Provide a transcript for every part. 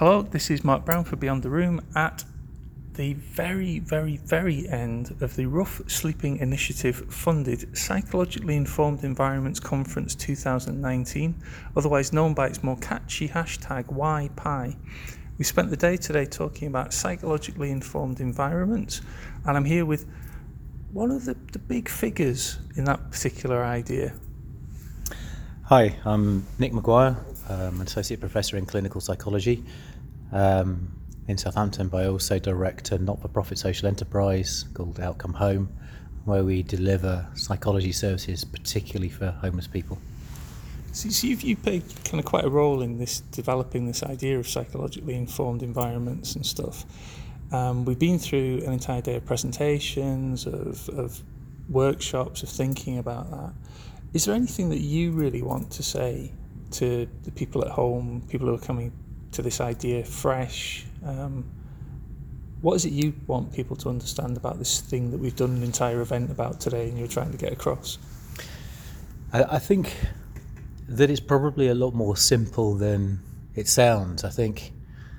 Hello, this is Mark Brown for Beyond the Room at the very, very, very end of the Rough Sleeping Initiative funded Psychologically Informed Environments Conference 2019, otherwise known by its more catchy hashtag YPI. We spent the day today talking about psychologically informed environments, and I'm here with one of the big figures in that particular idea. Hi, I'm Nick Maguire. I'm an Associate Professor in Clinical Psychology in Southampton, but I also direct a not-for-profit social enterprise called Outcome Home, where we deliver psychology services particularly for homeless people. So you've played kind of quite a role in this, developing this idea of psychologically informed environments and stuff. We've been through an entire day of presentations, of workshops, of thinking about that. Is there anything that you really want to say to the people at home, people who are coming to this idea fresh? What is it you want people to understand about this thing that we've done an entire event about today and you're trying to get across? I think that it's probably a lot more simple than it sounds. I think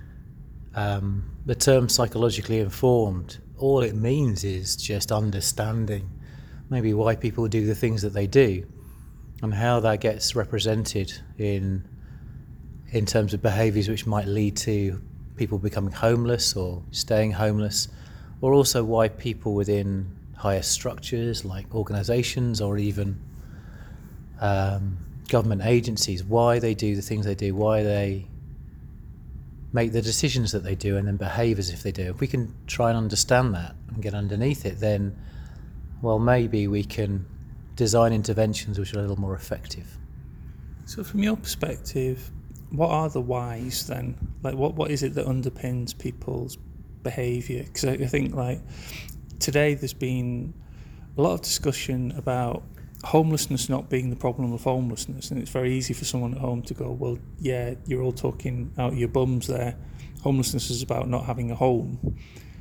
the term psychologically informed, all it means is just understanding maybe why people do the things that they do and how that gets represented in terms of behaviours which might lead to people becoming homeless or staying homeless, or also why people within higher structures like organisations or even government agencies, why they do the things they do, why they make the decisions that they do and then behave as if they do. If we can try and understand that and get underneath it, then, well, maybe we can design interventions which are a little more effective. So from your perspective, what are the whys then? Like what is it that underpins people's behaviour? Because I think like today there's been a lot of discussion about homelessness not being the problem of homelessness, and it's very easy for someone at home to go, well, yeah, you're all talking out your bums there. Homelessness is about not having a home.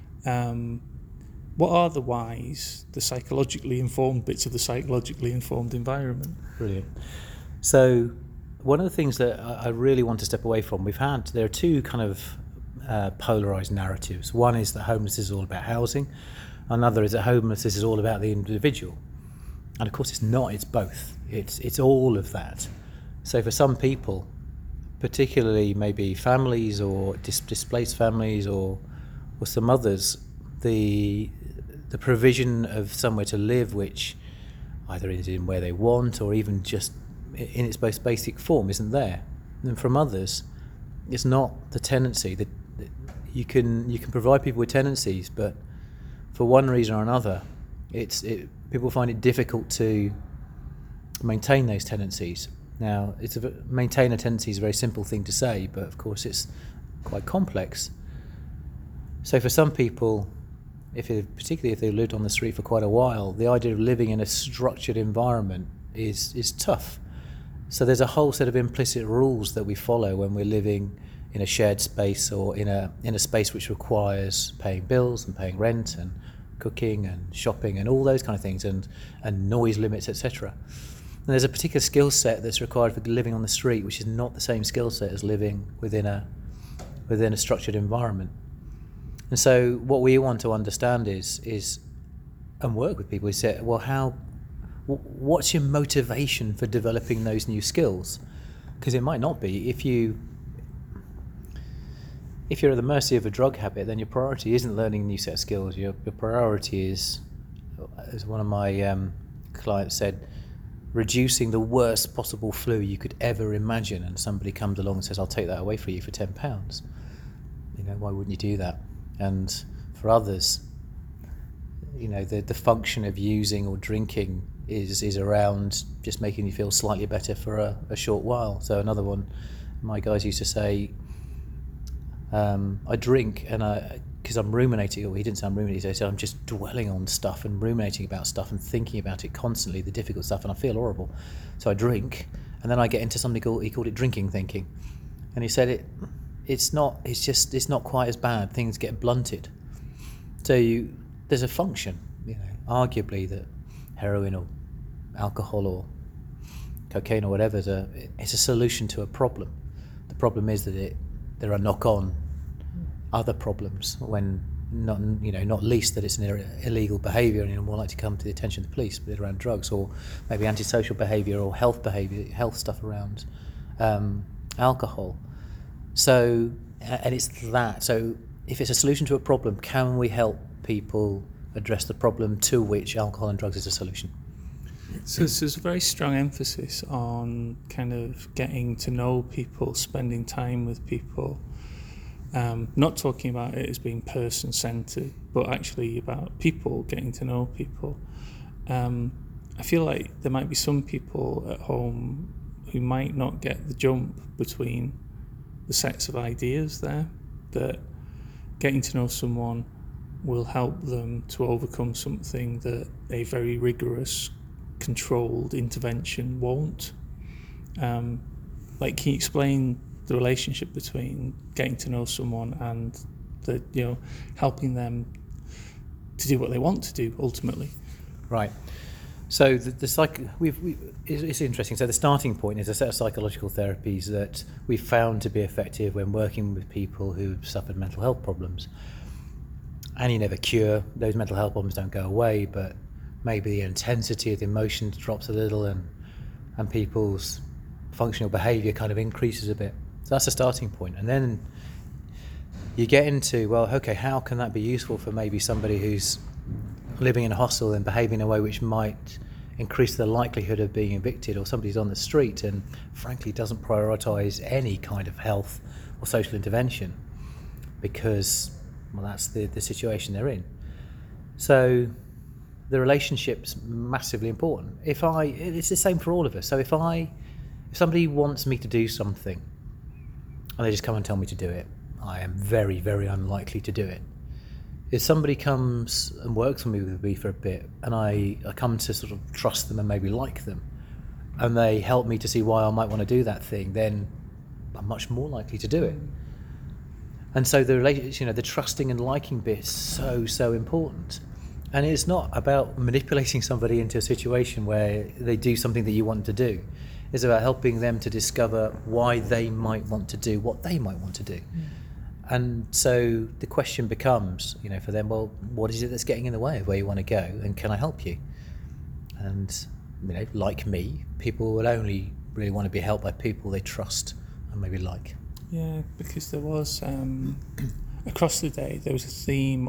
What are the whys, the psychologically informed bits of the psychologically informed environment? Brilliant. So one of the things that I really want to step away from, there are two kind of polarised narratives. One is that homelessness is all about housing. Another is that homelessness is all about the individual. And of course it's not, it's both. It's all of that. So for some people, particularly maybe families or displaced families or some others, the provision of somewhere to live which either is in where they want or even just in its most basic form isn't there. And from others, it's not the tenancy. That you can provide people with tenancies, but for one reason or another, people find it difficult to maintain those tenancies. Now, maintain a tenancy is a very simple thing to say, but of course it's quite complex. So for some people, particularly if they've lived on the street for quite a while, the idea of living in a structured environment is tough. So there's a whole set of implicit rules that we follow when we're living in a shared space or in a space which requires paying bills and paying rent and cooking and shopping and all those kind of things and noise limits, etc. And there's a particular skill set that's required for living on the street, which is not the same skill set as living within a structured environment. And so what we want to understand is and work with people is say, well, what's your motivation for developing those new skills? Because it might not be. If you're at the mercy of a drug habit, then your priority isn't learning a new set of skills. Your priority is, as one of my clients said, reducing the worst possible flu you could ever imagine. And somebody comes along and says, I'll take that away for you for £10. Why wouldn't you do that? And for others, the function of using or drinking is around just making you feel slightly better for a short while. So another one, my guys used to say, I drink because I'm ruminating, or he didn't say I'm ruminating, he said I'm just dwelling on stuff and ruminating about stuff and thinking about it constantly, the difficult stuff, and I feel horrible. So I drink, and then I get into something he called it drinking thinking. And he said it's not quite as bad, things get blunted. So there's a function, arguably that heroin or alcohol or cocaine or whatever it's a solution to a problem. The problem is that there are knock-on other problems when not least that it's an illegal behaviour and you're more likely to come to the attention of the police, but around drugs or maybe antisocial behaviour or health stuff around alcohol. So, and it's that. So if it's a solution to a problem, can we help people address the problem to which alcohol and drugs is a solution? So there's a very strong emphasis on kind of getting to know people, spending time with people, not talking about it as being person-centred, but actually about people, getting to know people. I feel like there might be some people at home who might not get the jump between the sets of ideas there, that getting to know someone will help them to overcome something that a very rigorous, controlled intervention won't. Like, can you explain the relationship between getting to know someone and helping them to do what they want to do ultimately? Right. So it's interesting. So the starting point is a set of psychological therapies that we've found to be effective when working with people who've suffered mental health problems. And you never cure those mental health problems, don't go away, but maybe the intensity of the emotions drops a little and people's functional behaviour kind of increases a bit. So that's the starting point. And then you get into, well, okay, how can that be useful for maybe somebody who's living in a hostel and behaving in a way which might increase the likelihood of being evicted, or somebody's on the street and frankly doesn't prioritise any kind of health or social intervention because, well, that's the situation they're in. So the relationship's massively important. It's the same for all of us. So if somebody wants me to do something and they just come and tell me to do it, I am very, very unlikely to do it. If somebody comes and works with me for a bit and I come to sort of trust them and maybe like them, and they help me to see why I might want to do that thing, then I'm much more likely to do it. And so the trusting and liking bit is so important. And it's not about manipulating somebody into a situation where they do something that you want to do. It's about helping them to discover why they might want to do what they might want to do. And so the question becomes, for them, well, what is it that's getting in the way of where you want to go, and can I help you? And, like me, people will only really want to be helped by people they trust and maybe like. Yeah, because there was, across the day, there was a theme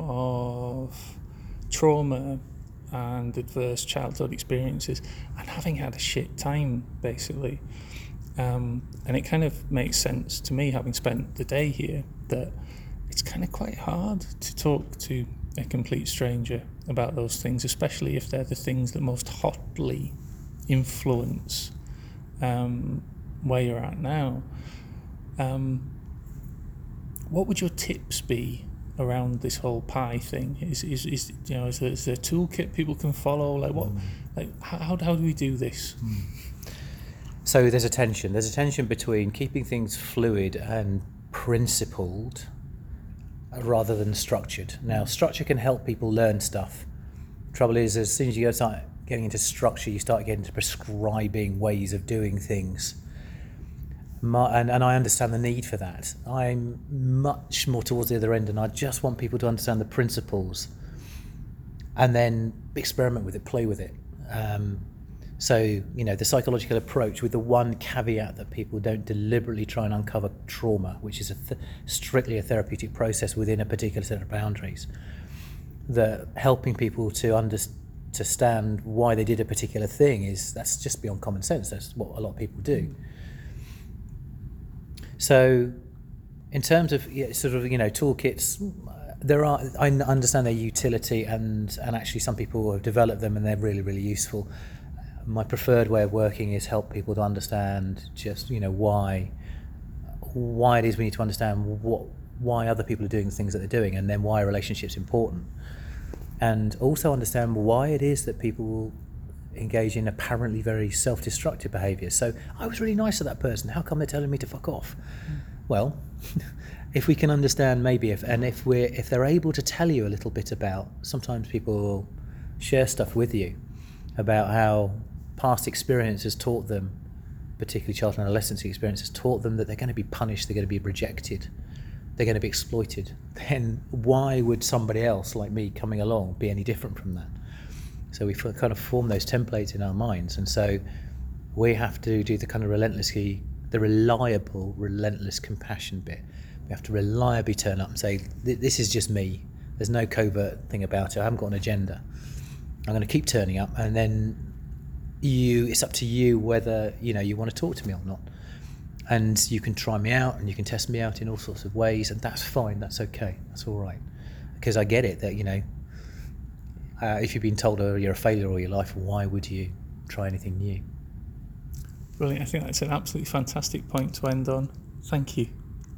of trauma and adverse childhood experiences and having had a shit time, basically. And it kind of makes sense to me, having spent the day here, that it's kind of quite hard to talk to a complete stranger about those things, especially if they're the things that most hotly influence where you're at now. What would your tips be around this whole pie thing? Is there a toolkit people can follow? How do we do this? So there's a tension between keeping things fluid and principled rather than structured. Now, structure can help people learn stuff. Trouble is, as soon as you start getting into structure, you start getting into prescribing ways of doing things. And I understand the need for that. I'm much more towards the other end, and I just want people to understand the principles and then experiment with it, play with it. So, the psychological approach, with the one caveat that people don't deliberately try and uncover trauma, which is strictly a therapeutic process within a particular set of boundaries. That helping people to understand why they did a particular thing that's just beyond common sense. That's what a lot of people do. So, in terms of toolkits, I understand their utility, and actually some people have developed them and they're really, really useful. My preferred way of working is help people to understand just why it is we need to understand why other people are doing the things that they're doing, and then why a relationship's important, and also understand why it is that people engage in apparently very self-destructive behaviour. So I was really nice to that person, how come they're telling me to fuck off? Well, if we can understand maybe if they're able to tell you a little bit about, sometimes people will share stuff with you about how past experience has taught them particularly child and adolescence experience, has taught them that they're going to be punished, they're going to be rejected, they're going to be exploited, then why would somebody else like me coming along be any different from that? So we kind of form those templates in our minds, and so we have to do the kind of reliable, relentless compassion bit. We have to reliably turn up and say, this is just me. There's no covert thing about it. I haven't got an agenda. I'm going to keep turning up, and then it's up to you whether you want to talk to me or not. And you can try me out, and you can test me out in all sorts of ways, and that's fine. That's okay. That's all right. Because I get it that if you've been told you're a failure all your life, why would you try anything new? Brilliant. I think that's an absolutely fantastic point to end on. Thank you.